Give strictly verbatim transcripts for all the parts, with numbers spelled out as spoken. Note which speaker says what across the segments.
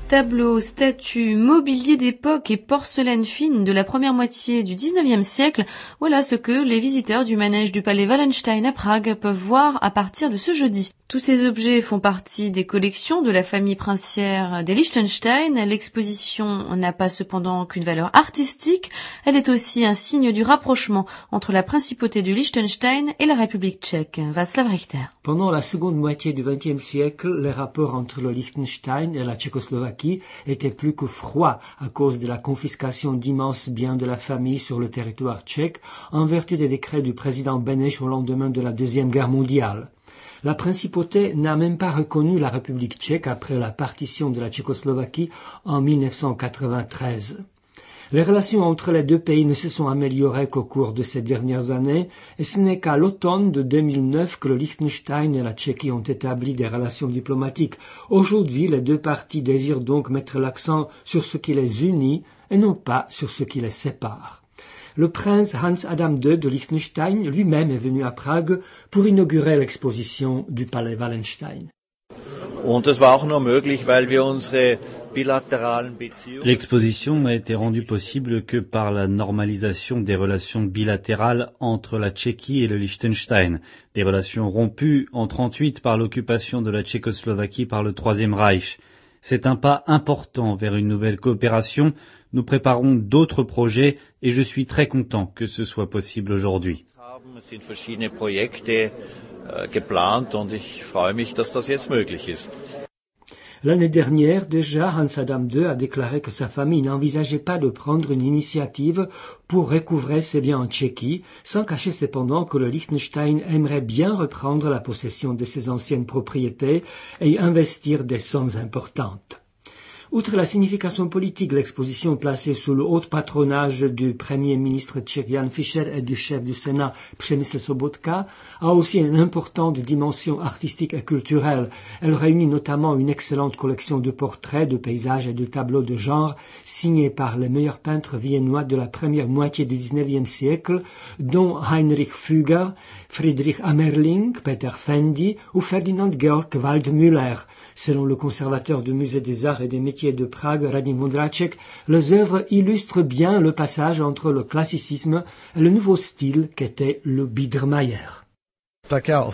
Speaker 1: Tableaux, statues, mobilier d'époque et porcelaine fine de la première moitié du dix-neuvième siècle, voilà ce que les visiteurs du manège du palais Wallenstein à Prague peuvent voir à partir de ce jeudi. Tous ces objets font partie des collections de la famille princière des Liechtenstein. L'exposition n'a pas cependant qu'une valeur artistique, elle est aussi un signe du rapprochement entre la principauté du Liechtenstein et la République tchèque. Václav Richter.
Speaker 2: Pendant la seconde moitié du vingtième siècle, les rapports entre le Liechtenstein et la Tchécoslovaquie étaient plus que froids à cause de la confiscation d'immenses biens de la famille sur le territoire tchèque en vertu des décrets du président Beneš au lendemain de la Deuxième Guerre mondiale. La principauté n'a même pas reconnu la République tchèque après la partition de la Tchécoslovaquie en mille neuf cent quatre-vingt-treize. Les relations entre les deux pays ne se sont améliorées qu'au cours de ces dernières années, et ce n'est qu'à l'automne de deux mille neuf que le Liechtenstein et la Tchéquie ont établi des relations diplomatiques. Aujourd'hui, les deux parties désirent donc mettre l'accent sur ce qui les unit et non pas sur ce qui les sépare. Le prince Hans Adam deux de Liechtenstein lui-même est venu à Prague pour inaugurer l'exposition du palais Wallenstein.
Speaker 3: Und das war auch nur möglich, weil wir unsere bilateralen Beziehungen.
Speaker 4: L'exposition n'a été rendue possible que par la normalisation des relations bilatérales entre la Tchéquie et le Liechtenstein, des relations rompues en trente-huit par l'occupation de la Tchécoslovaquie par le Troisième Reich. C'est un pas important vers une nouvelle coopération. Nous préparons d'autres projets et je suis très content que ce soit possible aujourd'hui.
Speaker 3: Es sind verschiedene Projekte geplant und ich freue mich, dass das jetzt möglich ist.
Speaker 2: L'année dernière, déjà, Hans Adam deux a déclaré que sa famille n'envisageait pas de prendre une initiative pour recouvrer ses biens en Tchéquie, sans cacher cependant que le Liechtenstein aimerait bien reprendre la possession de ses anciennes propriétés et y investir des sommes importantes. Outre la signification politique, l'exposition placée sous le haut patronage du premier ministre tchèque Jan Fischer et du chef du Sénat Přemysl Sobotka a aussi une importante dimension artistique et culturelle. Elle réunit notamment une excellente collection de portraits, de paysages et de tableaux de genre signés par les meilleurs peintres viennois de la première moitié du dix-neuvième siècle, dont Heinrich Füger, Friedrich Amerling, Peter Fendi ou Ferdinand Georg Waldmüller. Selon le conservateur du musée des arts et des métiers de Prague, Radim Vondraček, les œuvres illustrent bien le passage entre le classicisme et le nouveau style qu'était le Biedermeier.
Speaker 4: En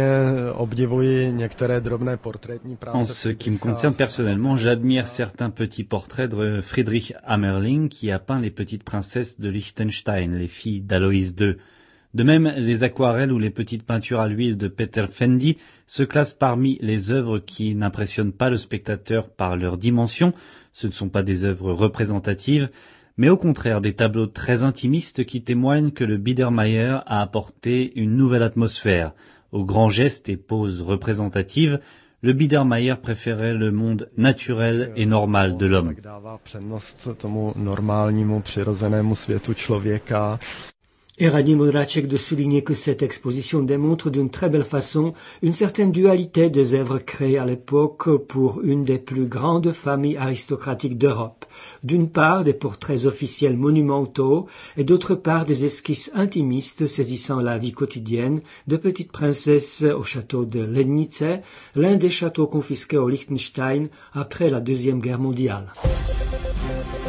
Speaker 4: ce qui me concerne personnellement, j'admire certains petits portraits de Friedrich Amerling qui a peint les petites princesses de Liechtenstein, les filles d'Aloïs deux. De même, les aquarelles ou les petites peintures à l'huile de Peter Fendi se classent parmi les œuvres qui n'impressionnent pas le spectateur par leur dimension. Ce ne sont pas des œuvres représentatives, mais au contraire des tableaux très intimistes qui témoignent que le Biedermeier a apporté une nouvelle atmosphère. Aux grands gestes et poses représentatives, le Biedermeier préférait le monde naturel et normal de l'homme.
Speaker 2: Et Radim Vondraček de souligner que cette exposition démontre d'une très belle façon une certaine dualité des œuvres créées à l'époque pour une des plus grandes familles aristocratiques d'Europe. D'une part, des portraits officiels monumentaux et d'autre part, des esquisses intimistes saisissant la vie quotidienne de petites princesses au château de Lednice, l'un des châteaux confisqués au Liechtenstein après la Deuxième Guerre mondiale.